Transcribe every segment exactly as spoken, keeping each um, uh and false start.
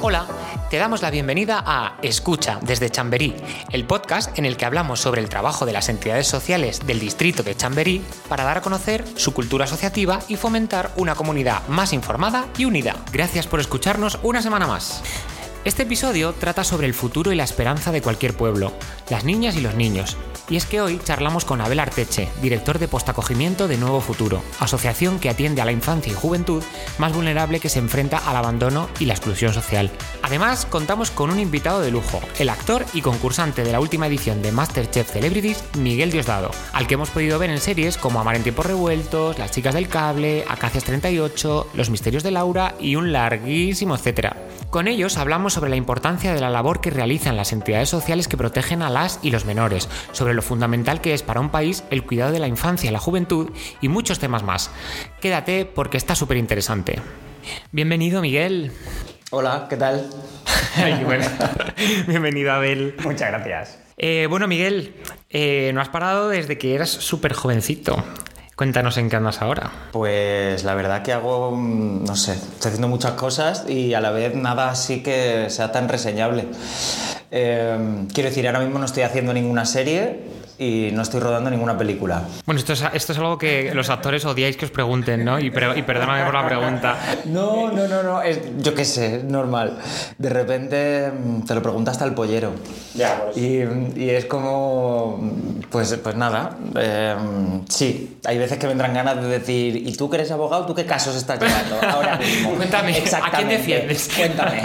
Hola, te damos la bienvenida a Escucha desde Chamberí, el podcast en el que hablamos sobre el trabajo de las entidades sociales del distrito de Chamberí para dar a conocer su cultura asociativa y fomentar una comunidad más informada y unida. Gracias por escucharnos una semana más. Este episodio trata sobre el futuro y la esperanza de cualquier pueblo, las niñas y los niños. Y es que hoy charlamos con Abel Arteche, director de postacogimiento de Nuevo Futuro, asociación que atiende a la infancia y juventud más vulnerable que se enfrenta al abandono y la exclusión social. Además, contamos con un invitado de lujo, el actor y concursante de la última edición de MasterChef Celebrities, Miguel Diosdado, al que hemos podido ver en series como Amar en tiempos revueltos, Las chicas del cable, Acacias treinta y ocho, Los misterios de Laura y un larguísimo etcétera. Con ellos hablamos sobre la importancia de la labor que realizan las entidades sociales que protegen a las y los menores, sobre lo fundamental que es para un país el cuidado de la infancia y la juventud y muchos temas más. Quédate porque está súper interesante. Bienvenido, Miguel. Hola, ¿qué tal? Ay, bueno. Bienvenido, Abel. Muchas gracias. Eh, bueno, Miguel, eh, no has parado desde que eras súper jovencito. Cuéntanos en qué andas ahora. Pues la verdad que hago, no sé, estoy haciendo muchas cosas y a la vez nada así que sea tan reseñable. Eh, quiero decir, ahora mismo no estoy haciendo ninguna serie y no estoy rodando ninguna película. Bueno, esto es, esto es algo que los actores odiáis que os pregunten, ¿no? Y, per, y perdóname por la pregunta. No, no, no, no, es, yo qué sé, es normal. De repente te lo pregunta hasta el pollero. Ya, pues. Y, y es como, pues, pues nada, eh, sí, hay veces que vendrán ganas de decir, ¿y tú que eres abogado, tú qué casos estás llevando ahora mismo? Cuéntame, ¿a quién defiendes? Cuéntame.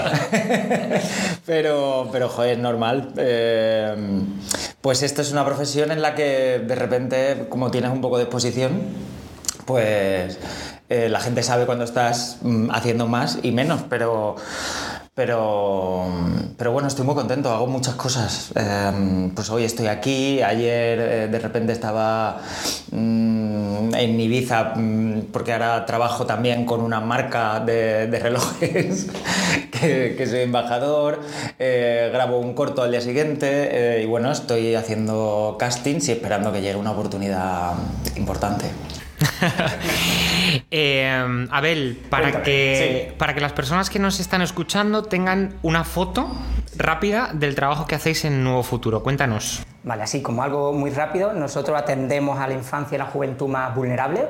pero, pero, joder, es normal. Eh, pues esto es una profesión en la que de repente, como tienes un poco de exposición, pues eh, la gente sabe cuando estás mm, haciendo más y menos, pero... Pero, pero bueno, estoy muy contento, hago muchas cosas. Eh, pues hoy estoy aquí, ayer eh, de repente estaba mmm, en Ibiza, mmm, porque ahora trabajo también con una marca de, de relojes, que, que soy embajador, eh, grabo un corto al día siguiente eh, y bueno, estoy haciendo castings y esperando que llegue una oportunidad importante. eh, Abel, para Cuéntame, que, sí. para que las personas que nos están escuchando tengan una foto rápida del trabajo que hacéis en Nuevo Futuro, cuéntanos. Vale, así como algo muy rápido, nosotros atendemos a la infancia y la juventud más vulnerable.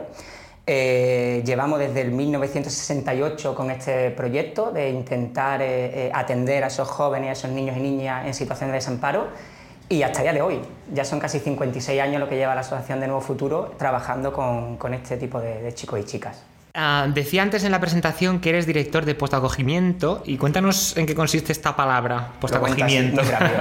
Eh, llevamos desde el mil novecientos sesenta y ocho con este proyecto de intentar eh, eh, atender a esos jóvenes, a esos niños y niñas en situación de desamparo. Y hasta el día de hoy, ya son casi cincuenta y seis años lo que lleva la Asociación de Nuevo Futuro trabajando con, con este tipo de, de chicos y chicas. Uh, decía antes en la presentación que eres director de postacogimiento y cuéntanos en qué consiste esta palabra, postacogimiento. Muy rápido.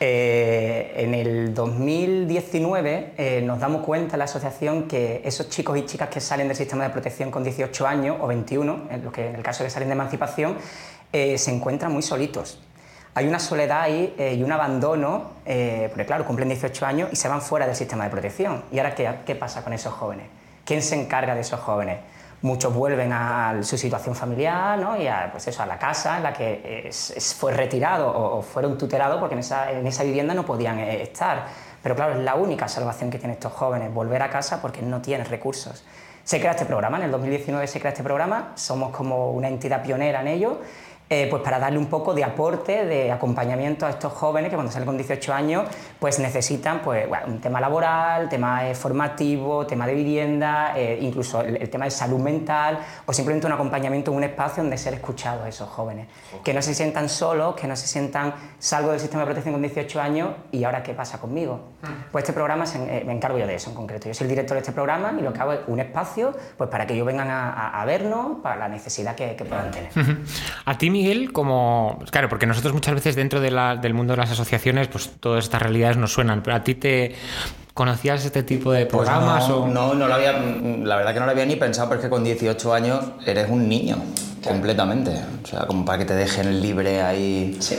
eh, en el dos mil diecinueve eh, nos damos cuenta en la asociación que esos chicos y chicas que salen del sistema de protección con dieciocho años o veintiuno, en, lo que, en el caso de que salen de emancipación, eh, se encuentran muy solitos. Hay una soledad ahí eh, y un abandono, eh, porque claro, cumplen dieciocho años y se van fuera del sistema de protección. ¿Y ahora qué, qué pasa con esos jóvenes? ¿Quién se encarga de esos jóvenes? Muchos vuelven a su situación familiar, ¿no? Y a, pues eso, a la casa en la que es, es, fue retirado o, o fueron tutelados porque en esa, en esa vivienda no podían eh, estar. Pero claro, es la única salvación que tienen estos jóvenes, volver a casa porque no tienen recursos. Se crea este programa, en el dos mil diecinueve se crea este programa, somos como una entidad pionera en ello. Eh, pues para darle un poco de aporte, de acompañamiento a estos jóvenes que cuando salen con dieciocho años pues necesitan pues, bueno, un tema laboral, tema eh, formativo, tema de vivienda, eh, incluso el, el tema de salud mental o simplemente un acompañamiento en un espacio donde ser escuchados a esos jóvenes. Que no se sientan solos, que no se sientan salgo del sistema de protección con dieciocho años y ahora ¿qué pasa conmigo? Pues este programa se, eh, me encargo yo de eso en concreto. Yo soy el director de este programa y lo que hago es un espacio pues para que ellos vengan a, a, a vernos para la necesidad que, que puedan tener. A ti, Miguel, como... Claro, porque nosotros muchas veces dentro de la, del mundo de las asociaciones, pues todas estas realidades nos suenan, pero a ti te... ¿Conocías este tipo de programas? Pues no, o... no, no lo había... La verdad que no lo había ni pensado, pero es que con dieciocho años eres un niño, claro. Completamente. O sea, como para que te dejen libre ahí... Sí.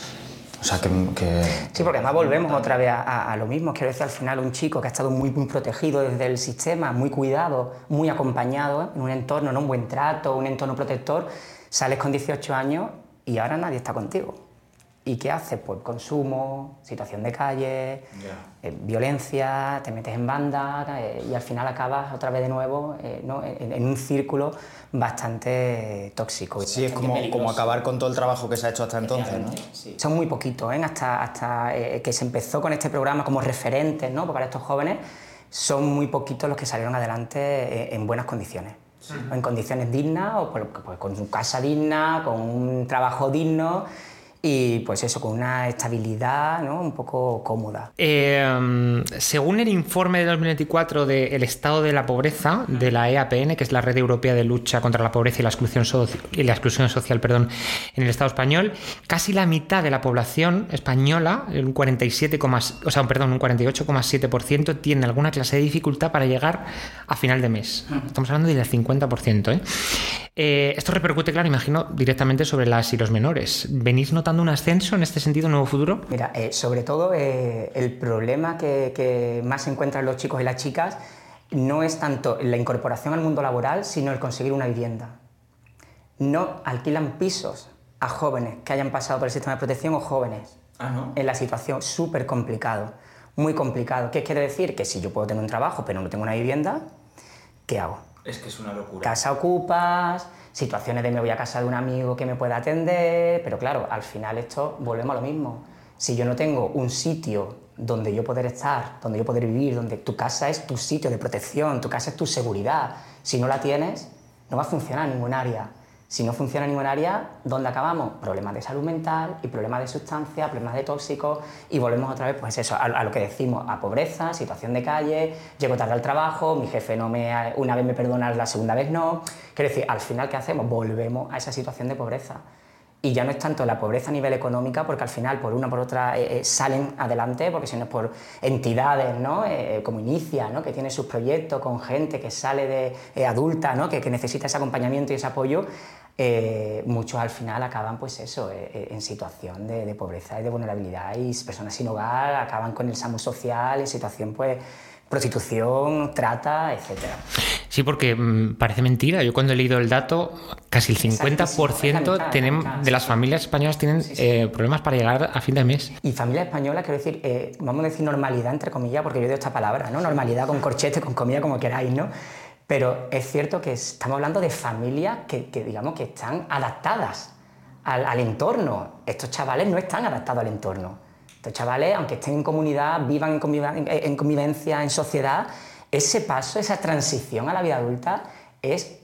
O sea, que, que... Sí, porque además volvemos otra vez a, a, a lo mismo. Quiero decir, al final un chico que ha estado muy, muy protegido desde el sistema, muy cuidado, muy acompañado, ¿eh? En un entorno, ¿no? Un buen trato, un entorno protector, sales con dieciocho años y ahora nadie está contigo. ¿Y qué haces? Pues consumo, situación de calle, yeah. eh, violencia, te metes en banda eh, y al final acabas otra vez de nuevo eh, ¿no? en, en un círculo bastante tóxico. Sí, es como, como acabar con todo el trabajo que se ha hecho hasta entonces, ¿no? Sí. Son muy poquitos, ¿eh? hasta, hasta eh, que se empezó con este programa como referentes, ¿no? Para estos jóvenes, son muy poquitos los que salieron adelante eh, en buenas condiciones. Sí. En condiciones dignas, o pues, pues, con una casa digna, con un trabajo digno. Y pues eso, con una estabilidad, ¿no? Un poco cómoda. Eh, según el informe de dos mil veinticuatro del estado de la pobreza de la E A P N, que es la Red Europea de Lucha contra la Pobreza y la Exclusión, Soci- y la exclusión Social perdón, en el Estado español, casi la mitad de la población española, un cuarenta y siete, o sea, perdón, un cuarenta y ocho coma siete por ciento, tiene alguna clase de dificultad para llegar a final de mes. Estamos hablando del cincuenta por ciento. ¿eh? Eh, esto repercute, claro, imagino, directamente sobre las y los menores. ¿Venís notando un ascenso en este sentido, un nuevo futuro? Mira, eh, sobre todo eh, el problema que, que más se encuentran los chicos y las chicas no es tanto la incorporación al mundo laboral, sino el conseguir una vivienda. No alquilan pisos a jóvenes que hayan pasado por el sistema de protección o jóvenes ah, ¿no? en la situación súper complicado, muy complicado. ¿Qué quiere decir? Que si yo puedo tener un trabajo pero no tengo una vivienda, ¿qué hago? Es que es una locura. Casa ocupas, situaciones de me voy a casa de un amigo que me pueda atender, pero claro, al final esto volvemos a lo mismo. Si yo no tengo un sitio donde yo poder estar, donde yo poder vivir, donde tu casa es tu sitio de protección, tu casa es tu seguridad, si no la tienes, no va a funcionar en ningún área. Si no funciona en ningún área, ¿dónde acabamos? Problemas de salud mental y problemas de sustancia, problemas de tóxicos, y volvemos otra vez pues eso, a, a lo que decimos, a pobreza, situación de calle, llego tarde al trabajo, mi jefe no me, una vez me perdona, la segunda vez no. Quiero decir, al final, ¿qué hacemos? Volvemos a esa situación de pobreza. Y ya no es tanto la pobreza a nivel económica, porque al final por una o por otra eh, eh, salen adelante, porque si no es por entidades, ¿no? eh, como Inicia, ¿no? que tiene sus proyectos con gente que sale de eh, adulta, ¿no? que, que necesita ese acompañamiento y ese apoyo. Eh, muchos al final acaban pues eso, eh, en situación de, de pobreza y de vulnerabilidad, y personas sin hogar acaban con el SAMU social en situación pues prostitución, trata, etcétera. Sí, porque mmm, parece mentira. Yo cuando he leído el dato, casi el cincuenta por ciento mitad, tenemos, mitad, de las sí. familias españolas tienen sí, sí. Eh, problemas para llegar a fin de mes. Y familia española, quiero decir, eh, vamos a decir normalidad, entre comillas, porque yo digo esta palabra, ¿no? Normalidad con corchete, con comida, como queráis, ¿no? Pero es cierto que estamos hablando de familias que, que digamos, que están adaptadas al, al entorno. Estos chavales no están adaptados al entorno. Estos chavales, aunque estén en comunidad, vivan en, conviv- en convivencia, en sociedad, ese paso, esa transición a la vida adulta es,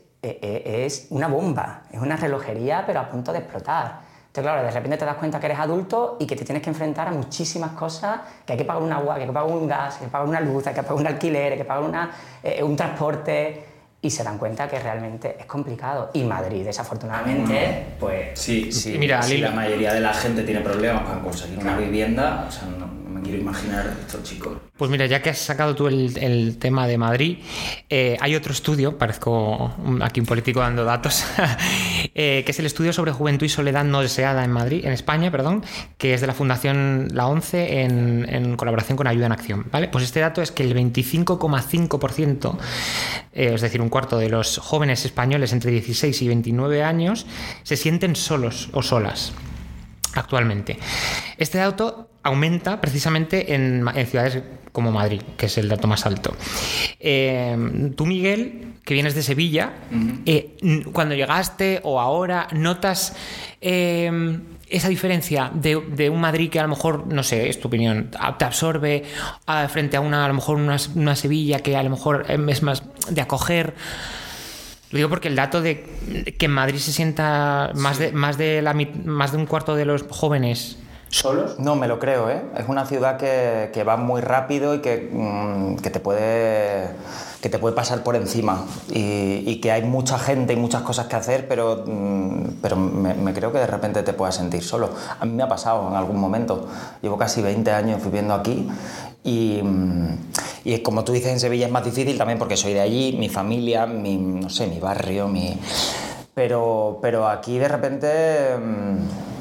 es una bomba, es una relojería, pero a punto de explotar. Entonces, claro, de repente te das cuenta que eres adulto y que te tienes que enfrentar a muchísimas cosas, que hay que pagar un agua, que hay que pagar un gas, que hay que pagar una luz, hay que pagar un alquiler, hay que pagar una, eh, un transporte, y se dan cuenta que realmente es complicado. Y Madrid, desafortunadamente, pues... Sí, sí. Mira, si la mayoría de la gente tiene problemas para conseguir una vivienda, o sea, no, no me quiero imaginar estos chicos. Pues mira, ya que has sacado tú el, el tema de Madrid, eh, hay otro estudio, parezco aquí un político dando datos, eh, que es el estudio sobre juventud y soledad no deseada en Madrid, en España, perdón, que es de la Fundación La ONCE en, en colaboración con Ayuda en Acción, ¿vale? Pues este dato es que el veinticinco coma cinco por ciento, eh, es decir, un cuarto de los jóvenes españoles entre dieciséis y veintinueve años se sienten solos o solas actualmente. Este dato aumenta precisamente en, en ciudades como Madrid, que es el dato más alto. Eh, tú, Miguel, que vienes de Sevilla, uh-huh. eh, cuando llegaste o ahora, ¿notas eh, esa diferencia de, de un Madrid que a lo mejor, no sé, es tu opinión, te absorbe a, frente a una, a lo mejor una, una Sevilla que a lo mejor es más de acoger? Lo digo porque el dato de que en Madrid se sienta más, sí. de, más, de, la, más de un cuarto de los jóvenes ¿solos? No, me lo creo, ¿eh? Es una ciudad que, que va muy rápido y que, mmm, que, te puede, que te puede pasar por encima. Y, y que hay mucha gente y muchas cosas que hacer, pero, mmm, pero me, me creo que de repente te puedas sentir solo. A mí me ha pasado en algún momento. Llevo casi veinte años viviendo aquí y, y como tú dices, en Sevilla es más difícil también porque soy de allí, mi familia, mi, no sé, mi barrio, mi... Pero, pero aquí de repente... Mmm,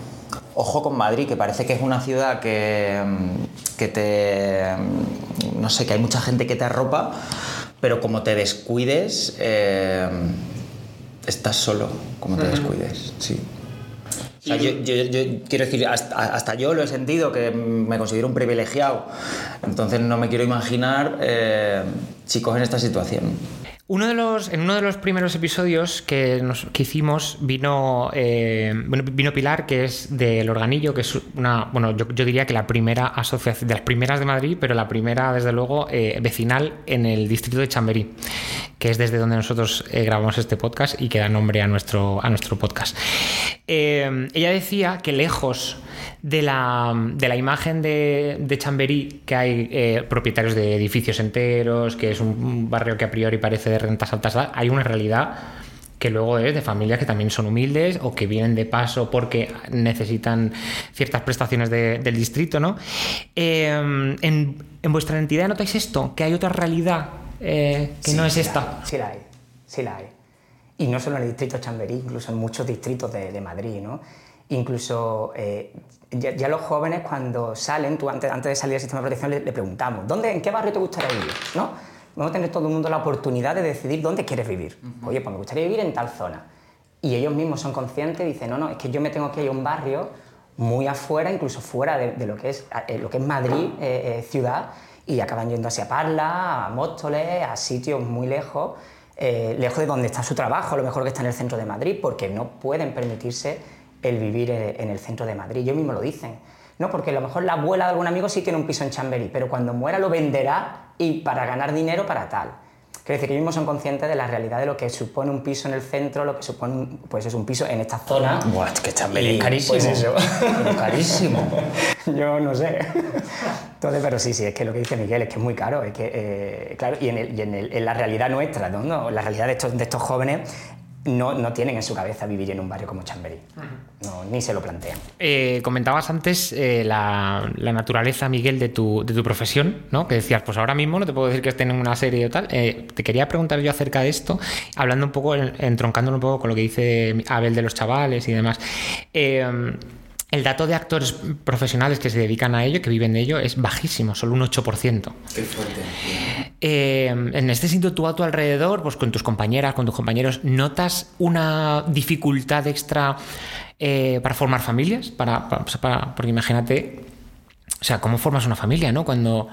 ojo con Madrid, que parece que es una ciudad que, que te... no sé, que hay mucha gente que te arropa, pero como te descuides, eh, estás solo, como te descuides, sí. O sea, yo, yo, yo quiero decir, hasta, hasta yo lo he sentido, que me considero un privilegiado. Entonces no me quiero imaginar eh, chicos en esta situación. Uno de los, en uno de los primeros episodios que, nos, que hicimos vino, eh, bueno, vino Pilar, que es del Organillo, que es una, bueno, yo, yo diría que la primera asociación, de las primeras de Madrid, pero la primera, desde luego, eh, vecinal en el distrito de Chamberí, que es desde donde nosotros eh, grabamos este podcast y que da nombre a nuestro, a nuestro podcast. Eh, ella decía que lejos de la, de la imagen de, de Chamberí, que hay eh, propietarios de edificios enteros, que es un barrio que a priori parece de rentas altas, hay una realidad que luego es de familias que también son humildes o que vienen de paso porque necesitan ciertas prestaciones de, del distrito, ¿no? Eh, en, en vuestra entidad ¿notáis esto? ¿Que hay otra realidad eh, que sí, no es sí esta? La hay, sí la hay, sí la hay. Y no solo en el distrito de Chamberí, incluso en muchos distritos de, de Madrid, ¿no? Incluso eh, ya, ya los jóvenes cuando salen, tú antes, antes de salir del sistema de protección le, le preguntamos, ¿dónde, ¿en qué barrio te gustaría vivir? ¿No? Vamos a tener todo el mundo la oportunidad de decidir dónde quieres vivir. Uh-huh. Oye, pues me gustaría vivir en tal zona. Y ellos mismos son conscientes y dicen, no, no, es que yo me tengo que ir a un barrio muy afuera, incluso fuera de, de lo, que es, eh, lo que es Madrid, eh, eh, ciudad, y acaban yendo hacia Parla, a Móstoles, a sitios muy lejos, eh, lejos de donde está su trabajo, a lo mejor que está en el centro de Madrid, porque no pueden permitirse el vivir en el centro de Madrid. Ellos mismos lo dicen, ¿no? Porque a lo mejor la abuela de algún amigo sí tiene un piso en Chamberí, pero cuando muera lo venderá y para ganar dinero para tal. Quiere decir que ellos mismos son conscientes de la realidad de lo que supone un piso en el centro, lo que supone pues es un piso en esta zona. Buah, es que Chamberí es carísimo. Pues eso. Es carísimo. Yo no sé. Entonces, pero sí, sí, es que lo que dice Miguel es que es muy caro. Es que, eh, claro, y, en, el, y en, el, en la realidad nuestra, ¿no? No, la realidad de estos, de estos jóvenes No, no tienen en su cabeza vivir en un barrio como Chamberí, no, ni se lo plantean. Eh, comentabas antes eh, la, la naturaleza, Miguel, de tu, de tu profesión, ¿no? Que decías, pues ahora mismo no te puedo decir que estén en una serie o tal. Eh, te quería preguntar yo acerca de esto, hablando un poco, entroncándolo un poco con lo que dice Abel de los chavales y demás. Eh, El dato de actores profesionales que se dedican a ello, que viven de ello, es bajísimo, solo un ocho por ciento. Qué fuerte. Eh, en este sentido, tú a tu alrededor, pues con tus compañeras, con tus compañeros, ¿notas una dificultad extra eh, para formar familias? Para, para, para, porque imagínate, o sea, ¿cómo formas una familia, no? Cuando...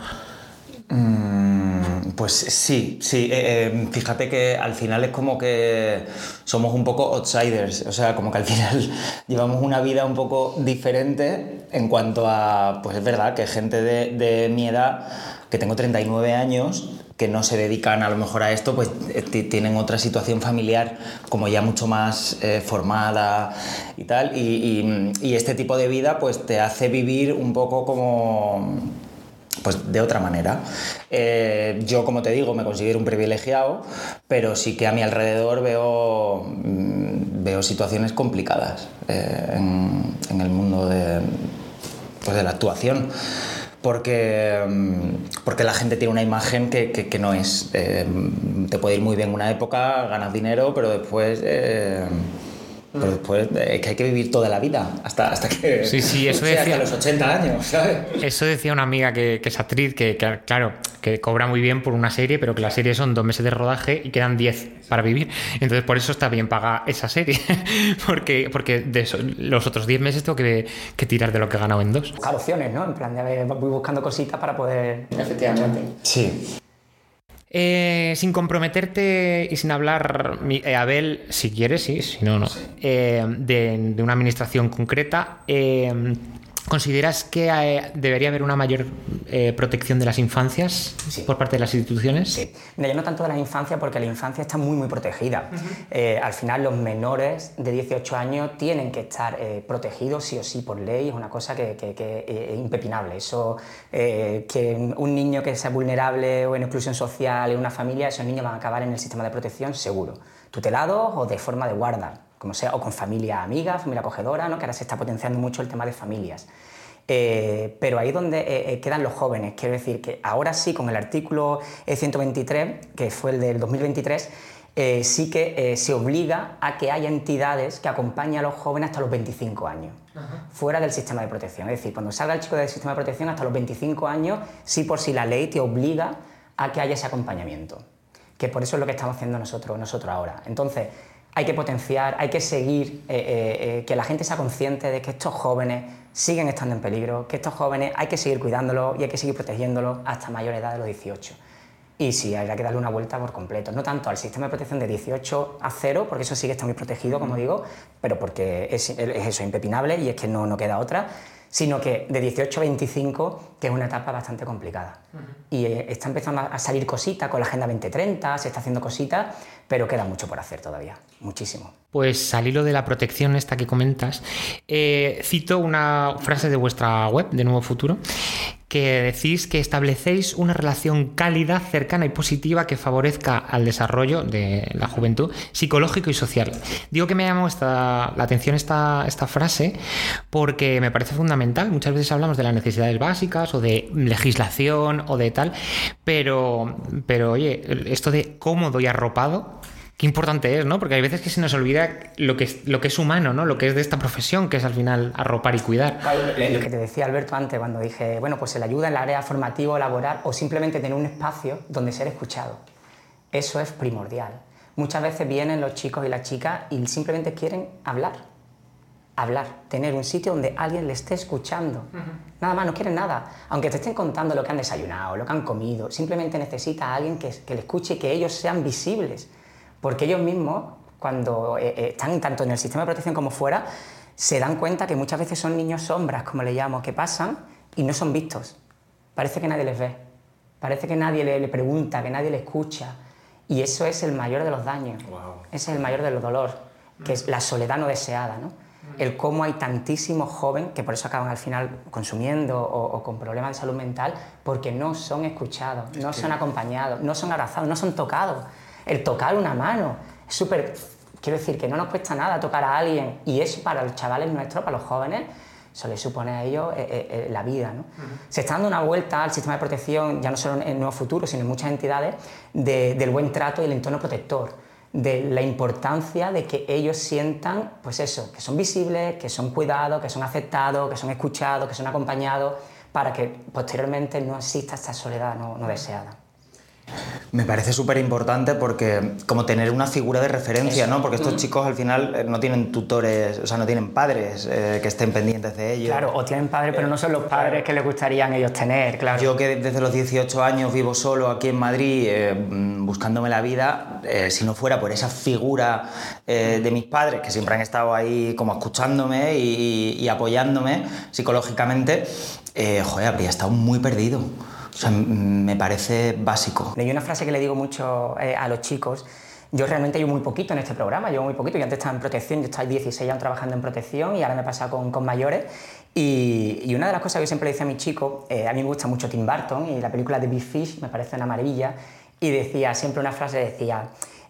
Mm, pues sí, sí. Eh, eh, fíjate que al final es como que somos un poco outsiders, o sea, como que al final llevamos una vida un poco diferente en cuanto a, pues es verdad que gente de, de mi edad, que tengo treinta y nueve años, que no se dedican a lo mejor a esto, pues t- tienen otra situación familiar como ya mucho más eh, formada y tal, y, y, y este tipo de vida pues te hace vivir un poco como... pues de otra manera. Eh, yo, como te digo, me considero un privilegiado, pero sí que a mi alrededor veo, veo situaciones complicadas eh, en, en el mundo de, pues de la actuación. Porque, porque la gente tiene una imagen que, que, que no es. Eh, te puede ir muy bien una época, ganas dinero, pero después... Eh, Pero después es que hay que vivir toda la vida, hasta, hasta que... Sí, sí, eso o sea, decía... hasta los ochenta años, ¿sabes? Eso decía una amiga que, que es actriz, que, que claro, que cobra muy bien por una serie, pero que la serie son dos meses de rodaje y quedan diez para vivir. Entonces, por eso está bien pagar esa serie, porque, porque de eso, los otros diez meses tengo que, que tirar de lo que he ganado en dos. Buscar opciones, ¿no? En plan, de a ver, voy buscando cositas para poder... Efectivamente. Sí. Eh, sin comprometerte y sin hablar, eh, Abel, si quieres, sí, si no, no, eh, de, de una administración concreta, eh, ¿consideras que eh, debería haber una mayor eh, protección de las infancias sí. por parte de las instituciones? Sí. Mira, yo no tanto de las infancias porque la infancia está muy, muy protegida. Uh-huh. Eh, al final, los menores de dieciocho años tienen que estar eh, protegidos sí o sí por ley. Es una cosa que, que, que eh, es impepinable. Eso, eh, que un niño que sea vulnerable o en exclusión social en una familia, esos niños van a acabar en el sistema de protección seguro. Tutelados o de forma de guarda, como sea, o con familia amiga, familia acogedora, ¿no? Que ahora se está potenciando mucho el tema de familias. Eh, pero ahí es donde eh, quedan los jóvenes. Quiero decir que ahora sí, con el artículo ciento veintitrés, que fue el del dos mil veintitrés, eh, sí que eh, se obliga a que haya entidades que acompañen a los jóvenes hasta los veinticinco años, uh-huh. fuera del sistema de protección. Es decir, cuando salga el chico del sistema de protección hasta los veinticinco años, sí por sí la ley te obliga a que haya ese acompañamiento. Que por eso es lo que estamos haciendo nosotros, nosotros ahora. Entonces, hay que potenciar, hay que seguir, eh, eh, eh, que la gente sea consciente de que estos jóvenes siguen estando en peligro, que estos jóvenes hay que seguir cuidándolos y hay que seguir protegiéndolos hasta mayor edad de los dieciocho. Y sí, habrá que darle una vuelta por completo, no tanto al sistema de protección de dieciocho a cero, porque eso sí que está muy protegido, como digo, pero porque es, es eso, impepinable y es que no, no queda otra, sino que de dieciocho a veinticinco, que es una etapa bastante complicada. Uh-huh. Y eh, está empezando a salir cositas con la Agenda veinte treinta, se está haciendo cositas, pero queda mucho por hacer todavía, muchísimo. Pues al hilo de la protección esta que comentas, eh, cito una frase de vuestra web, de Nuevo Futuro, que decís que establecéis una relación cálida, cercana y positiva que favorezca al desarrollo de la juventud psicológico y social. Digo que me llamó esta, la atención esta, esta frase porque me parece fundamental. Muchas veces hablamos de las necesidades básicas o de legislación o de tal, pero, pero oye, esto de cómodo y arropado, qué importante es, ¿no? Porque hay veces que se nos olvida lo que es, lo que es humano, ¿no? Lo que es de esta profesión, que es al final arropar y cuidar. Lo que te decía Alberto antes, cuando dije, bueno, pues el ayuda en la área formativo, laboral, o simplemente tener un espacio donde ser escuchado. Eso es primordial. Muchas veces vienen los chicos y las chicas y simplemente quieren hablar. Hablar, tener un sitio donde alguien le esté escuchando. Uh-huh. Nada más, no quieren nada. Aunque te estén contando lo que han desayunado, lo que han comido, simplemente necesita a alguien que, que le escuche y que ellos sean visibles. Porque ellos mismos, cuando eh, eh, están tanto en el sistema de protección como fuera, se dan cuenta que muchas veces son niños sombras, como le llamo, que pasan y no son vistos. Parece que nadie les ve, parece que nadie le, le pregunta, que nadie le escucha. Y eso es el mayor de los daños, wow. Ese es el mayor de los dolores, que es la soledad no deseada, ¿no? El cómo hay tantísimos jóvenes que por eso acaban al final consumiendo o, o con problemas de salud mental, porque no son escuchados, no son acompañados, no son abrazados, no son tocados. El tocar una mano es súper... Quiero decir que no nos cuesta nada tocar a alguien y eso para los chavales nuestros, para los jóvenes, eso les supone a ellos eh, eh, la vida, ¿no? Uh-huh. Se está dando una vuelta al sistema de protección, ya no solo en Nuevo Futuro, sino en muchas entidades, de, del buen trato y el entorno protector, de la importancia de que ellos sientan, pues eso, que son visibles, que son cuidados, que son aceptados, que son escuchados, que son acompañados, para que posteriormente no exista esta soledad no, no deseada. Me parece súper importante porque como tener una figura de referencia, ¿no? Porque estos chicos al final no tienen tutores, o sea, no tienen padres eh, que estén pendientes de ellos. Claro, o tienen padres, pero no son los padres claro. que les gustarían ellos tener, claro. Yo que desde los dieciocho años vivo solo aquí en Madrid eh, buscándome la vida, eh, si no fuera por esa figura eh, de mis padres que siempre han estado ahí como escuchándome y, y apoyándome psicológicamente, eh, joder, habría estado muy perdido. O sea, me parece básico. Leí una frase que le digo mucho eh, a los chicos. Yo realmente llevo muy poquito en este programa, llevo muy poquito. Yo antes estaba en protección, yo estaba dieciséis años trabajando en protección y ahora me he pasado con, con mayores. Y, y una de las cosas que yo siempre le decía a mis chicos, eh, a mí me gusta mucho Tim Burton y la película de Big Fish me parece una maravilla. Y decía, siempre una frase decía,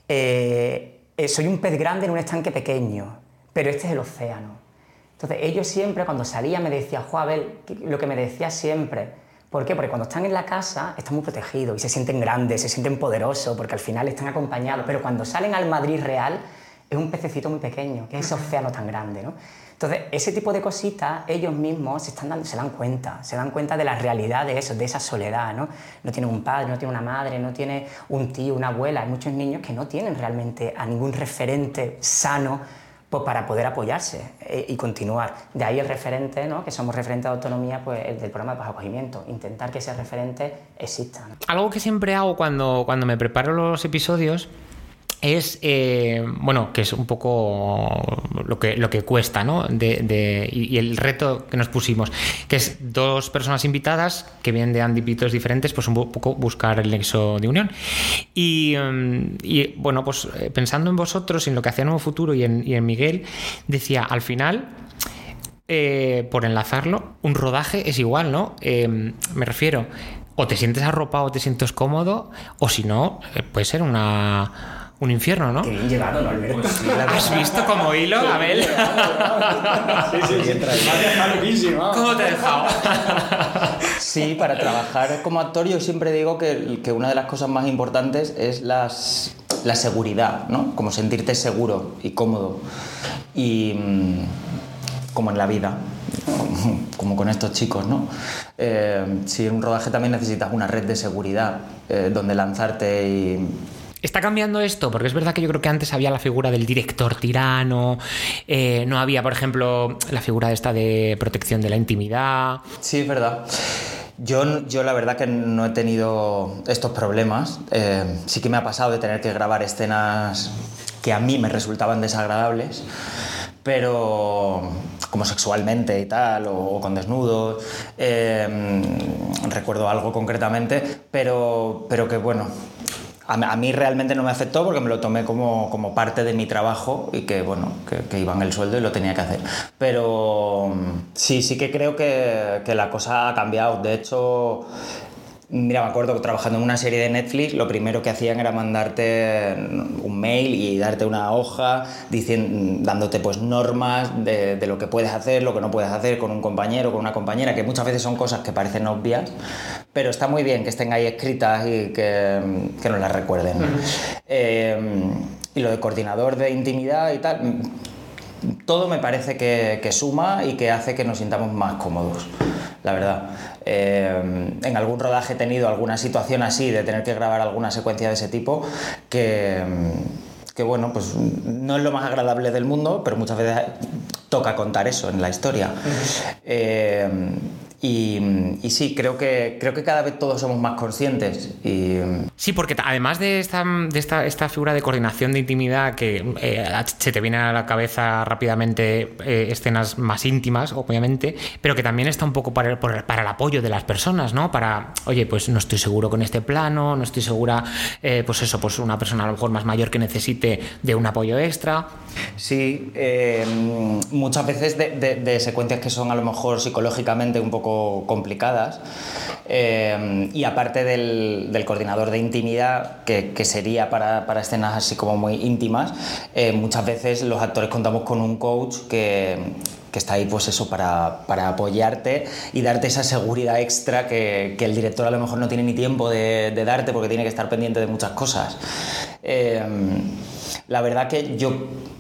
eh, eh, soy un pez grande en un estanque pequeño, pero este es el océano. Entonces ellos siempre cuando salían me decían, Joabel, lo que me decía siempre... ¿Por qué? Porque cuando están en la casa están muy protegidos y se sienten grandes, se sienten poderosos porque al final están acompañados, pero cuando salen al Madrid real es un pececito muy pequeño, que es ese océano tan grande, ¿no? Entonces, ese tipo de cositas ellos mismos se, están dando, se dan cuenta, se dan cuenta de la realidad de eso, de esa soledad, ¿no? No tiene un padre, no tiene una madre, no tiene un tío, una abuela. Hay muchos niños que no tienen realmente a ningún referente sano pues para poder apoyarse eh, y continuar. De ahí el referente, ¿no? Que somos referentes de autonomía, pues el del programa de bajo acogimiento, intentar que ese referente exista, ¿no? Algo que siempre hago cuando, cuando me preparo los episodios es, eh, bueno, que es un poco lo que, lo que cuesta, ¿no? De, de, y el reto que nos pusimos, que es dos personas invitadas que vienen de ámbitos diferentes, pues un poco buscar el nexo de unión. Y, y bueno, pues pensando en vosotros, en lo que hacía Nuevo Futuro y en, y en Miguel, decía, al final... Eh, por enlazarlo, un rodaje es igual, ¿no? Eh, me refiero, o te sientes arropado, o te sientes cómodo, o si no, eh, puede ser una... un infierno, ¿no? Qué bien llevado, ¿no, Alberto? Pues sí, ¿Has visto como hilo, Abel? Sí, sí, sí. Me has dejado loquísimo. ¿Cómo te he dejado? Sí, para trabajar como actor yo siempre digo que, que una de las cosas más importantes es las, la seguridad, ¿no? Como sentirte seguro y cómodo. Y como en la vida, como con estos chicos, ¿no? Eh, si en un rodaje también necesitas una red de seguridad eh, donde lanzarte y... ¿Está cambiando esto? Porque es verdad que yo creo que antes había la figura del director tirano, eh, no había, por ejemplo, la figura esta de protección de la intimidad. Sí, es verdad. Yo, yo la verdad que no he tenido estos problemas. Eh, sí que me ha pasado de tener que grabar escenas que a mí me resultaban desagradables, pero como sexualmente y tal, o, o con desnudos. Eh, recuerdo algo concretamente, pero, pero que bueno... A mí realmente no me afectó porque me lo tomé como, como parte de mi trabajo y que, bueno, que, que iba en el sueldo y lo tenía que hacer. Pero sí, sí que creo que, que la cosa ha cambiado. De hecho, mira, me acuerdo que trabajando en una serie de Netflix, lo primero que hacían era mandarte un mail y darte una hoja diciendo, dándote pues normas de, de lo que puedes hacer, lo que no puedes hacer con un compañero, con una compañera, que muchas veces son cosas que parecen obvias, pero está muy bien que estén ahí escritas y que, que nos las recuerden. Uh-huh. eh, y lo de coordinador de intimidad y tal, todo me parece que, que suma y que hace que nos sintamos más cómodos, la verdad. Eh, en algún rodaje he tenido alguna situación así de tener que grabar alguna secuencia de ese tipo que, que bueno, pues no es lo más agradable del mundo, pero muchas veces toca contar eso en la historia. Uh-huh. eh, Y, y sí, creo que, creo que cada vez todos somos más conscientes. Y... Sí, porque además de esta, de esta, esta figura de coordinación de intimidad que eh, se te viene a la cabeza rápidamente eh, escenas más íntimas, obviamente, pero que también está un poco para el, para el apoyo de las personas, ¿no? Para, oye, pues no estoy seguro con este plano, no estoy segura, eh, pues eso, pues una persona a lo mejor más mayor que necesite de un apoyo extra. Sí, eh, muchas veces de, de, de secuencias que son a lo mejor psicológicamente un poco complicadas, eh, y aparte del, del coordinador de intimidad que, que sería para, para escenas así como muy íntimas, eh, muchas veces los actores contamos con un coach que, que está ahí pues eso para, para apoyarte y darte esa seguridad extra que, que el director a lo mejor no tiene ni tiempo de, de darte porque tiene que estar pendiente de muchas cosas. Eh, la verdad que yo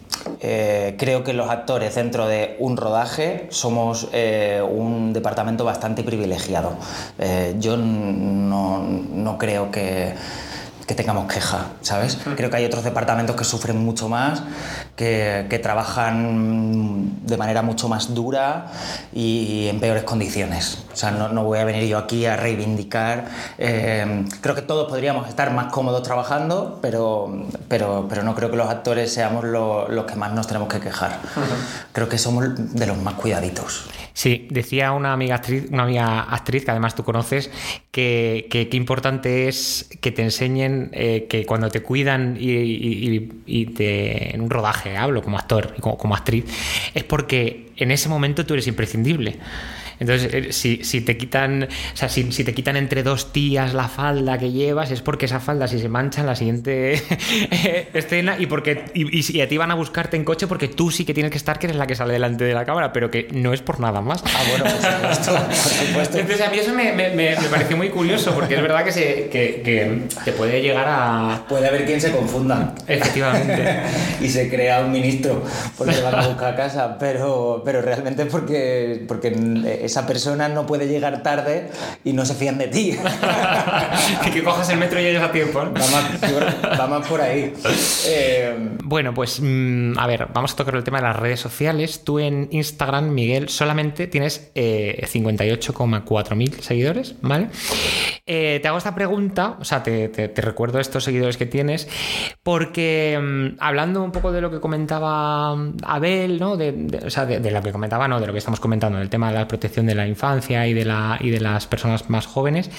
Eh, creo que los actores dentro de un rodaje somos eh, un departamento bastante privilegiado. Eh, yo no, no creo que, que tengamos queja, ¿sabes? Creo que hay otros departamentos que sufren mucho más, que, que trabajan de manera mucho más dura y en peores condiciones. O sea, no, no voy a venir yo aquí a reivindicar. Eh, creo que todos podríamos estar más cómodos trabajando, pero, pero, pero no creo que los actores seamos lo, los que más nos tenemos que quejar. Uh-huh. Creo que somos de los más cuidaditos. Sí, decía una amiga actriz, una amiga actriz que además tú conoces, que qué que importante es que te enseñen eh, que cuando te cuidan y, y, y te, en un rodaje, hablo como actor y como, como actriz, es porque en ese momento tú eres imprescindible. Entonces, si, si te quitan, o sea, si, si te quitan entre dos tías la falda que llevas, es porque esa falda si se mancha en la siguiente escena y porque y, y a ti van a buscarte en coche porque tú sí que tienes que estar, que eres la que sale delante de la cámara, pero que no es por nada más. Ah, bueno, por supuesto, por supuesto. Entonces, a mí eso me, me, me pareció muy curioso porque es verdad que se que, que te puede llegar a... Puede haber quien se confunda. Efectivamente. Y se crea un ministro porque van a buscar a casa, pero, pero realmente porque, porque esa persona no puede llegar tarde y no se fían de ti. Que, que cojas el metro y llegues a tiempo, ¿no? Va más, va más por ahí. Eh... Bueno, pues mmm, a ver, vamos a tocar el tema de las redes sociales. Tú en Instagram, Miguel, solamente tienes eh, cincuenta y ocho coma cuatro mil seguidores, ¿vale? Eh, te hago esta pregunta, o sea, te, te, te recuerdo estos seguidores que tienes, porque mmm, hablando un poco de lo que comentaba Abel, ¿no? De, de, o sea, de, de lo que comentaba, no, de lo que estamos comentando, del tema de la protección de la infancia y de, la, y de las personas más jóvenes,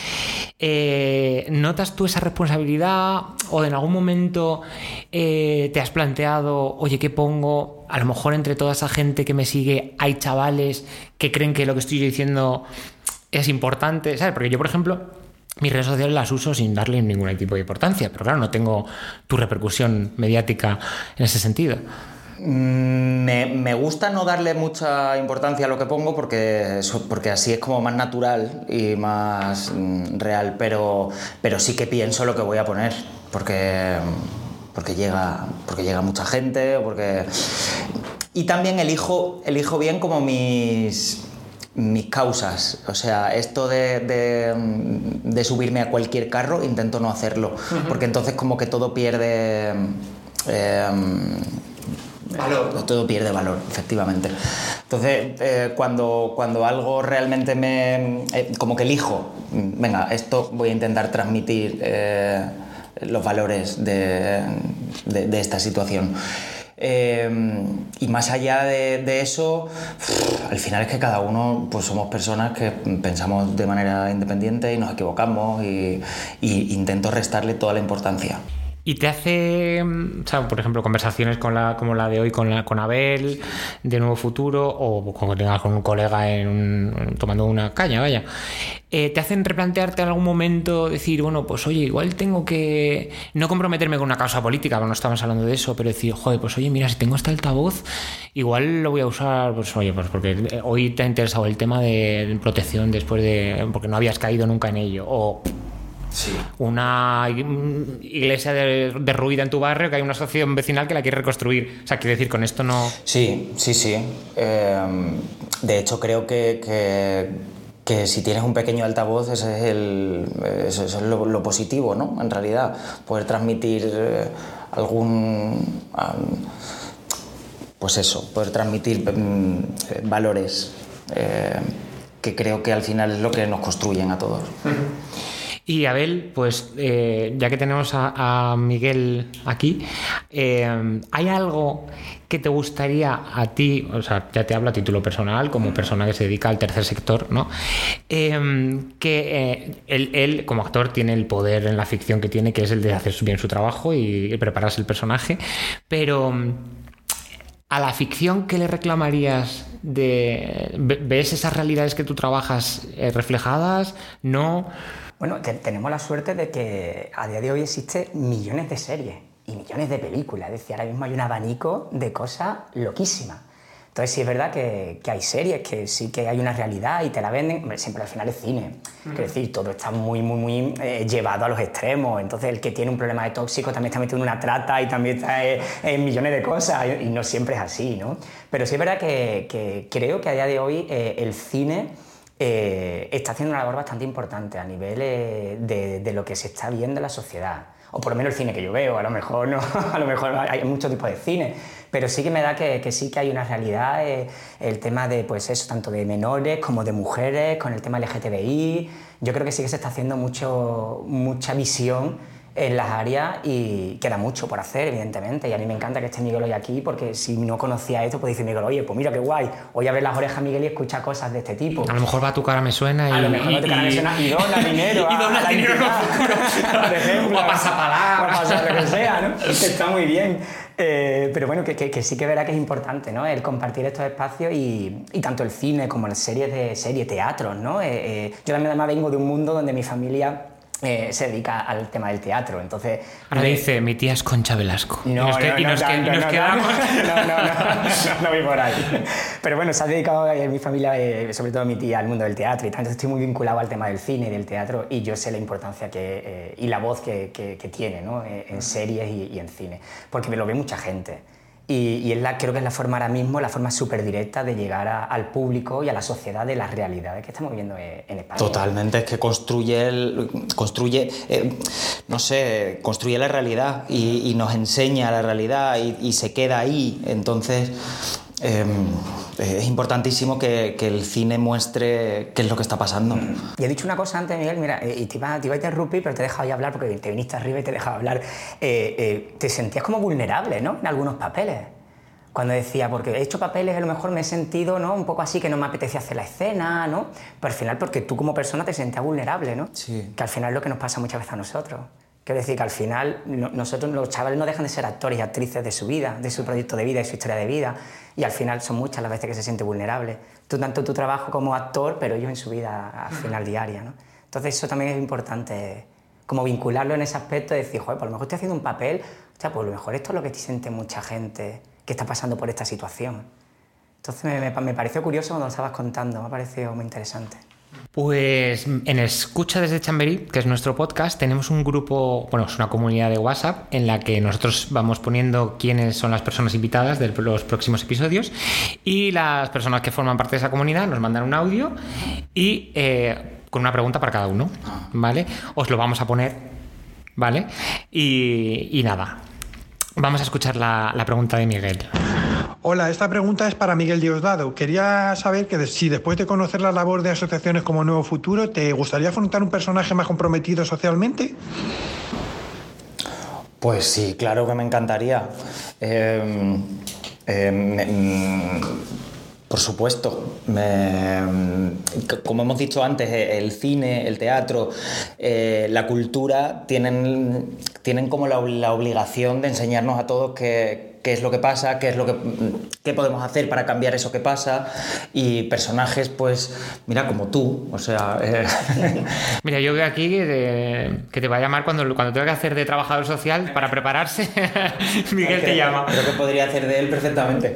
eh, ¿notas tú esa responsabilidad o en algún momento eh, te has planteado, oye, ¿qué pongo? A lo mejor entre toda esa gente que me sigue hay chavales que creen que lo que estoy diciendo es importante, ¿sabes? Porque yo, por ejemplo, mis redes sociales las uso sin darle ningún tipo de importancia, pero claro, no tengo tu repercusión mediática en ese sentido. Me, me gusta no darle mucha importancia a lo que pongo porque, porque así es como más natural y más mm, real, pero, pero sí que pienso lo que voy a poner porque, porque, llega, porque llega mucha gente, porque... y también elijo, elijo bien como mis... mis causas. O sea, esto de, de, de subirme a cualquier carro, intento no hacerlo, uh-huh. porque entonces como que todo pierde... Eh, valor. Todo pierde valor, efectivamente. Entonces, eh, cuando, cuando algo realmente me... Eh, como que elijo, venga, esto voy a intentar transmitir eh, los valores de, de, de esta situación. Eh, y más allá de, de eso, al final es que cada uno pues somos personas que pensamos de manera independiente y nos equivocamos y, y intento restarle toda la importancia. ¿Y te hace, o sea, por ejemplo, conversaciones con la, como la de hoy con, la, con Abel, de Nuevo Futuro, o cuando tengas con un colega en un, tomando una caña, vaya, eh, te hacen replantearte en algún momento, decir, bueno, pues oye, igual tengo que no comprometerme con una causa política, no estamos hablando de eso, pero decir, joder, pues oye, mira, si tengo este altavoz, igual lo voy a usar, pues oye, pues porque hoy te ha interesado el tema de protección después de, porque no habías caído nunca en ello, o... Sí. Una iglesia derruida en tu barrio, que hay una asociación vecinal que la quiere reconstruir. O sea, quiero decir, con esto no... Sí, sí, sí. Eh, de hecho, creo que, que, que si tienes un pequeño altavoz, ese es, el, eso es lo, lo positivo, ¿no? En realidad, poder transmitir eh, algún... Um, pues eso, poder transmitir um, valores eh, que creo que al final es lo que nos construyen a todos. Uh-huh. Y Abel, pues eh, ya que tenemos a, a Miguel aquí, eh, ¿hay algo que te gustaría a ti, o sea, ya te hablo a título personal, como persona que se dedica al tercer sector, ¿no? Eh, que eh, él, él, como actor, tiene el poder en la ficción que tiene, que es el de hacer bien su trabajo y, y prepararse el personaje, pero... ¿A la ficción qué le reclamarías? De, ¿Ves esas realidades que tú trabajas eh, reflejadas? ¿No? Bueno, te, tenemos la suerte de que a día de hoy existen millones de series y millones de películas. Es decir, ahora mismo hay un abanico de cosas loquísimas. Entonces sí es verdad que, que hay series, que sí que hay una realidad y te la venden. Hombre, siempre al final es cine. Uh-huh. Es decir, todo está muy, muy, muy eh, llevado a los extremos. Entonces el que tiene un problema de tóxico también está metido en una trata y también está en, en millones de cosas. Y, y no siempre es así, ¿no? Pero sí es verdad que, que creo que a día de hoy eh, el cine eh, está haciendo una labor bastante importante a nivel eh, de, de lo que se está viendo en la sociedad. O por lo menos el cine que yo veo, a lo mejor no, a lo mejor hay muchos tipos de cine, pero sí que me da que, que sí que hay una realidad, eh, el tema de, pues eso, tanto de menores como de mujeres, con el tema L G T B I, yo creo que sí que se está haciendo mucho, mucha visión en las áreas y queda mucho por hacer, evidentemente, y a mí me encanta que esté Miguel hoy aquí, porque si no conocía esto, pues dice Miguel, oye, pues mira qué guay, hoy abre las orejas Miguel y escucha cosas de este tipo. A lo mejor va a tu cara me suena y... A lo mejor y, va tu cara y, me suena y dona dinero y dona a, a dinero la por ejemplo. O pasa palabras. O pasa lo que sea, ¿no? Está muy bien. Eh, pero bueno, que, que, que sí que verá que es importante, ¿no? El compartir estos espacios y, y tanto el cine como las series de serie, teatros, ¿no? Eh, eh, yo también además vengo de un mundo donde mi familia... Eh, se dedica al tema del teatro, entonces... Ahora me dice, mi tía es Concha Velasco. No, y nos, que, no, y no, nos, no, que, no, y nos no, quedamos... No, no, no, no, no voy por ahí. Pero bueno, se ha dedicado eh, mi familia, eh, sobre todo mi tía, al mundo del teatro y tal, entonces estoy muy vinculado al tema del cine y del teatro y yo sé la importancia que, eh, y la voz que, que, que tiene, ¿no? eh, en series y, y en cine, porque me lo ve mucha gente. Y, y es la, creo que es la forma ahora mismo, la forma súper directa de llegar a, al público y a la sociedad de las realidades que estamos viviendo en España. Totalmente, es que construye, el, construye eh, no sé, construye la realidad y, y nos enseña la realidad y, y se queda ahí. Entonces, eh, es importantísimo que, que el cine muestre qué es lo que está pasando. Y he dicho una cosa antes, Miguel, mira, y te iba, te iba a interrumpir, pero te he dejado ya hablar porque te viniste arriba y te he dejado hablar. Eh, eh, te sentías como vulnerable, ¿no? En algunos papeles. Cuando decía, porque he hecho papeles, a lo mejor me he sentido, ¿no? Un poco así, que no me apetecía hacer la escena, ¿no? Pero al final, porque tú como persona te sentías vulnerable, ¿no? Sí. Que al final es lo que nos pasa muchas veces a nosotros. Quiero decir que al final no, nosotros, los chavales no dejan de ser actores y actrices de su vida, de su proyecto de vida, de su historia de vida, y al final son muchas las veces que se siente vulnerable. Tú, tanto tu trabajo como actor, pero ellos en su vida al final diaria, ¿no? Entonces eso también es importante, como vincularlo en ese aspecto, de decir, joder, pues a lo mejor estoy haciendo un papel, o sea, pues a lo mejor esto es lo que siente mucha gente que está pasando por esta situación. Entonces me, me, me pareció curioso cuando lo estabas contando, me ha parecido muy interesante. Pues en Escucha desde Chamberí, que es nuestro podcast, tenemos un grupo, bueno, es una comunidad de WhatsApp en la que nosotros vamos poniendo quiénes son las personas invitadas de los próximos episodios, y las personas que forman parte de esa comunidad nos mandan un audio y eh, con una pregunta para cada uno, ¿vale? Os lo vamos a poner, ¿vale? Y, y nada, vamos a escuchar la, la pregunta de Miguel. Hola, esta pregunta es para Miguel Diosdado. Quería saber que si después de conocer la labor de asociaciones como Nuevo Futuro, ¿te gustaría afrontar un personaje más comprometido socialmente? Pues sí, claro que me encantaría. Eh, eh, me, por supuesto. Me, como hemos dicho antes, el cine, el teatro, eh, la cultura tienen, tienen como la, la obligación de enseñarnos a todos que qué es lo que pasa, qué es lo que qué podemos hacer para cambiar eso que pasa, y personajes, pues, mira, como tú, o sea... Eh... Mira, yo veo aquí que te, que te va a llamar cuando, cuando tenga que hacer de trabajador social para prepararse. Miguel te llama. Creo que podría hacer de él perfectamente.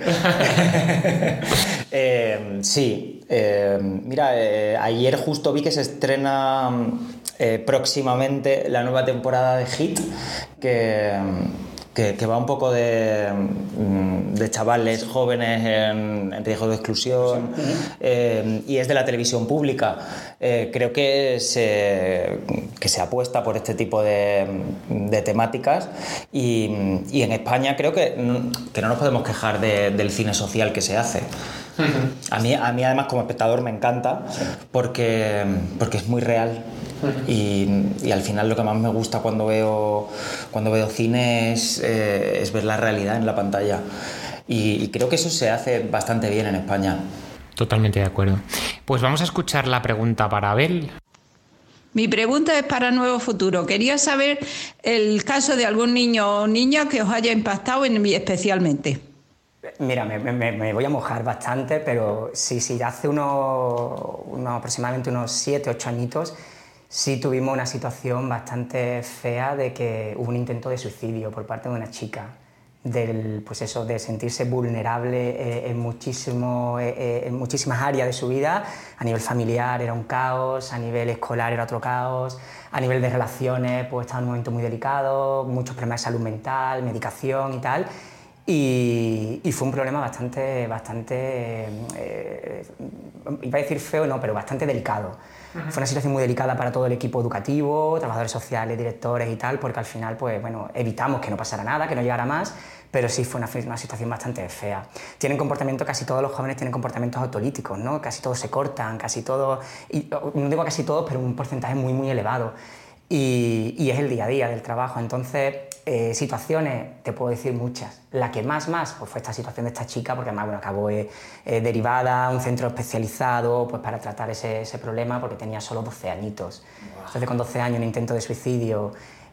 eh, sí, eh, mira, eh, ayer justo vi que se estrena eh, próximamente la nueva temporada de Hit, que... Que, que va un poco de, de chavales jóvenes en, en riesgo de exclusión, eh, y es de la televisión pública. Eh, creo que se, que se apuesta por este tipo de, de temáticas, y, y en España creo que no, que no nos podemos quejar de, del cine social que se hace. A mí, a mí además como espectador me encanta porque, porque es muy real. Y, y al final lo que más me gusta cuando veo, cuando veo cine es, eh, es ver la realidad en la pantalla, y, y creo que eso se hace bastante bien en España. Totalmente de acuerdo. Pues vamos a escuchar la pregunta para Abel. Mi pregunta es para Nuevo Futuro. Quería saber el caso de algún niño o niña que os haya impactado en mí especialmente. Mira, me, me, me voy a mojar bastante, pero sí, sí, hace unos, unos aproximadamente unos siete, ocho añitos sí tuvimos una situación bastante fea de que hubo un intento de suicidio por parte de una chica, del, pues eso, de sentirse vulnerable eh, en, muchísimo, eh, en muchísimas áreas de su vida. A nivel familiar era un caos, a nivel escolar era otro caos, a nivel de relaciones pues estaba en un momento muy delicado, muchos problemas de salud mental, medicación y tal. Y, y fue un problema bastante, bastante eh, iba a decir feo, no, pero bastante delicado. Uh-huh. Fue una situación muy delicada para todo el equipo educativo, trabajadores sociales, directores y tal, porque al final, pues bueno, evitamos que no pasara nada, que no llegara más, pero sí fue una, una situación bastante fea. Tienen comportamientos, casi todos los jóvenes tienen comportamientos autolíticos, ¿no? Casi todos se cortan, casi todos, y no digo casi todos, pero un porcentaje muy, muy elevado. Y, y es el día a día del trabajo. Entonces, eh, situaciones, te puedo decir muchas. La que más, más, pues fue esta situación de esta chica, porque además, bueno, acabó eh, eh, derivada a un centro especializado pues, para tratar ese, ese problema, porque tenía solo doce añitos. Wow. Entonces, con doce años, un intento de suicidio,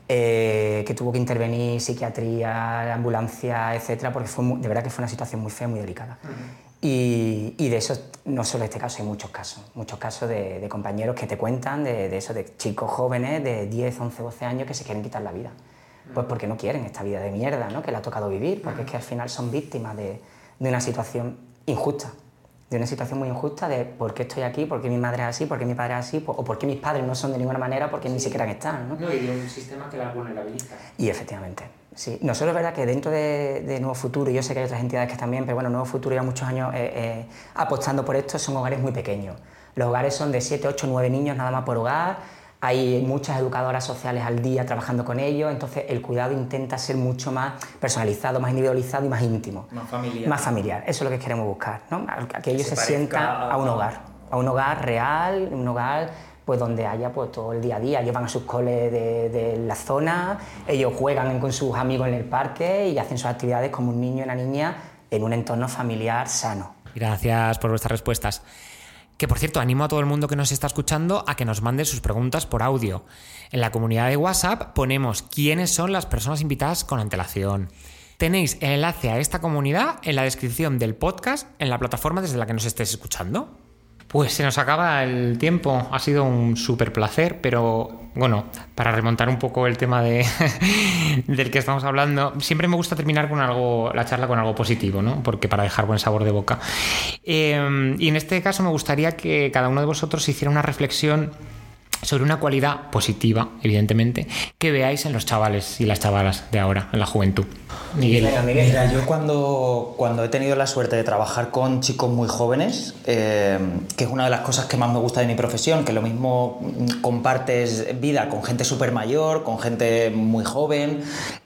eh, que tuvo que intervenir psiquiatría, ambulancia, etcétera, porque fue muy, de verdad que fue una situación muy fea, muy delicada. Uh-huh. Y, y de eso, no solo este caso, hay muchos casos, muchos casos de, de compañeros que te cuentan de, de eso, de chicos jóvenes de diez, once, doce años que se quieren quitar la vida. Pues porque no quieren esta vida de mierda, ¿no? Que le ha tocado vivir, porque es que al final son víctimas de, de una situación injusta, de una situación muy injusta de por qué estoy aquí, por qué mi madre es así, por qué mi padre es así, o por qué mis padres no son de ninguna manera, porque sí. Ni siquiera están, ¿no? No, y de un sistema que la vulnerabiliza. Y efectivamente. Sí, nosotros es verdad que dentro de, de Nuevo Futuro, y yo sé que hay otras entidades que también, pero bueno, Nuevo Futuro lleva muchos años eh, eh, apostando por esto, son hogares muy pequeños. Los hogares son de siete, ocho, nueve niños nada más por hogar, hay muchas educadoras sociales al día trabajando con ellos, entonces el cuidado intenta ser mucho más personalizado, más individualizado y más íntimo. Más familiar. Más familiar, eso es lo que queremos buscar, ¿no? Que ellos se, se sientan a un hogar, a un hogar real, un hogar pues donde haya pues todo el día a día. Ellos van a sus coles de, de la zona, ellos juegan con sus amigos en el parque y hacen sus actividades como un niño y una niña en un entorno familiar sano. Gracias por vuestras respuestas. Que por cierto, animo a todo el mundo que nos está escuchando a que nos mande sus preguntas por audio. En la comunidad de WhatsApp ponemos quiénes son las personas invitadas con antelación. Tenéis el enlace a esta comunidad en la descripción del podcast en la plataforma desde la que nos estés escuchando. Pues se nos acaba el tiempo, ha sido un súper placer, pero bueno, para remontar un poco el tema de del que estamos hablando, siempre me gusta terminar con algo, la charla con algo positivo, ¿no? Porque para dejar buen sabor de boca. Eh, y en este caso me gustaría que cada uno de vosotros hiciera una reflexión sobre una cualidad positiva, evidentemente, que veáis en los chavales y las chavalas de ahora, en la juventud. Miguel. Venga, Miguel. Mira, yo cuando, cuando he tenido la suerte de trabajar con chicos muy jóvenes, eh, que es una de las cosas que más me gusta de mi profesión, que lo mismo compartes vida con gente súper mayor, con gente muy joven,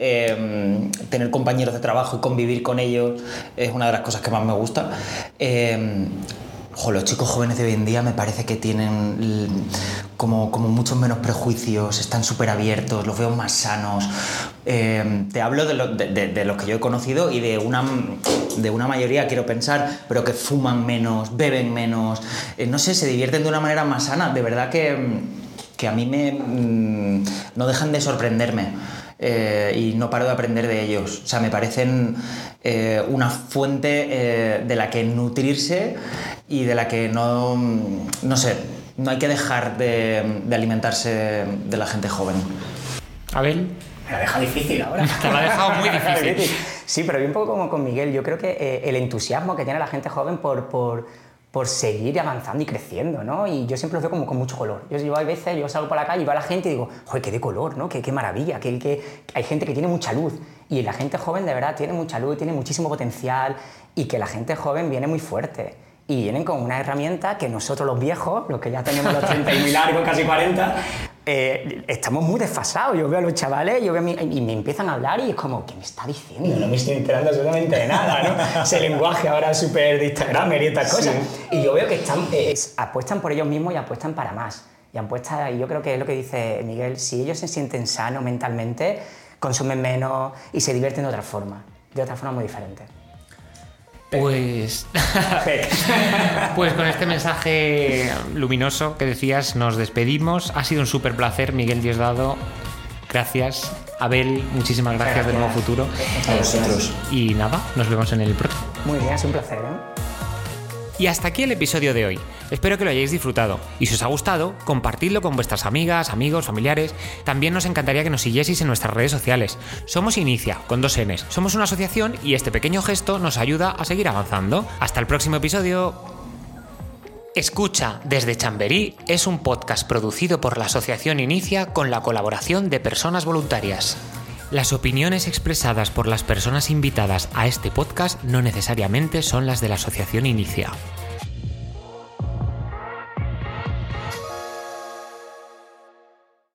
eh, tener compañeros de trabajo y convivir con ellos es una de las cosas que más me gusta. Eh, Ojo, los chicos jóvenes de hoy en día me parece que tienen como, como muchos menos prejuicios, están súper abiertos, los veo más sanos. Eh, te hablo de, lo, de, de, de los que yo he conocido y de una, de una mayoría, quiero pensar, pero que fuman menos, beben menos, eh, no sé, se divierten de una manera más sana. De verdad que, que a mí me, mm, no dejan de sorprenderme. Eh, y no paro de aprender de ellos. O sea, me parecen eh, una fuente eh, de la que nutrirse y de la que no, no sé, no hay que dejar de, de alimentarse de la gente joven. Abel. Me la deja difícil ahora. Te la ha dejado muy difícil. Sí, pero un poco como con Miguel, yo creo que eh, el entusiasmo que tiene la gente joven por... por por seguir avanzando y creciendo, ¿no? Y yo siempre los veo como con mucho color. Yo, yo hay veces, yo salgo por la calle y veo a la gente y digo, joder, qué de color, ¿no? Qué, qué maravilla, que, que hay gente que tiene mucha luz. Y la gente joven de verdad tiene mucha luz, tiene muchísimo potencial y que la gente joven viene muy fuerte. Y vienen con una herramienta que nosotros los viejos, los que ya tenemos los treinta y muy largos, casi cuarenta, eh, estamos muy desfasados. Yo veo a los chavales yo veo a mí, y me empiezan a hablar y es como, ¿qué me está diciendo? No me estoy enterando absolutamente de nada, ¿no? Ese lenguaje ahora súper de Instagramer y estas cosas. Sí. Y yo veo que están, eh, apuestan por ellos mismos y apuestan para más. Y apuestan, y yo creo que es lo que dice Miguel, si ellos se sienten sanos mentalmente, consumen menos y se divierten de otra forma, de otra forma muy diferente. Pues, pues con este mensaje luminoso que decías nos despedimos. Ha sido un súper placer, Miguel Diosdado. Gracias. Abel, muchísimas gracias, gracias. De Nuevo Futuro. A vosotros. Y nada, nos vemos en el próximo. Muy bien, es un placer, ¿eh? Y hasta aquí el episodio de hoy. Espero que lo hayáis disfrutado. Y si os ha gustado, compartidlo con vuestras amigas, amigos, familiares. También nos encantaría que nos siguieseis en nuestras redes sociales. Somos Inicia, con dos Ns. Somos una asociación y este pequeño gesto nos ayuda a seguir avanzando. Hasta el próximo episodio. Escucha desde Chamberí es un podcast producido por la asociación Inicia con la colaboración de personas voluntarias. Las opiniones expresadas por las personas invitadas a este podcast no necesariamente son las de la asociación Inicia.